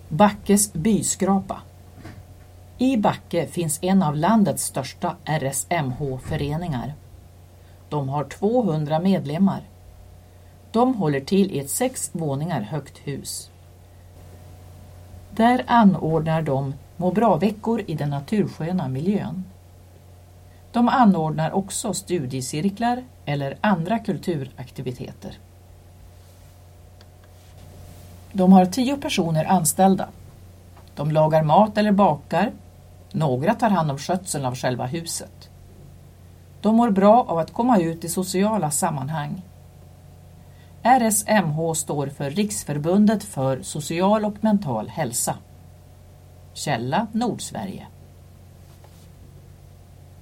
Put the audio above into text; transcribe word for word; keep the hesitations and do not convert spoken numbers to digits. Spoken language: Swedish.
Backes byskrapa. I Backe finns en av landets största R S M H-föreningar. De har tvåhundra medlemmar. De håller till i ett sex våningar högt hus. Där anordnar de må bra-veckor i den natursköna miljön. De anordnar också studiecirklar eller andra kulturaktiviteter. De har tio personer anställda. De lagar mat eller bakar. Några tar hand om skötseln av själva huset. De mår bra av att komma ut i sociala sammanhang. R S M H står för Riksförbundet för social och mental hälsa. Källa Nordsverige.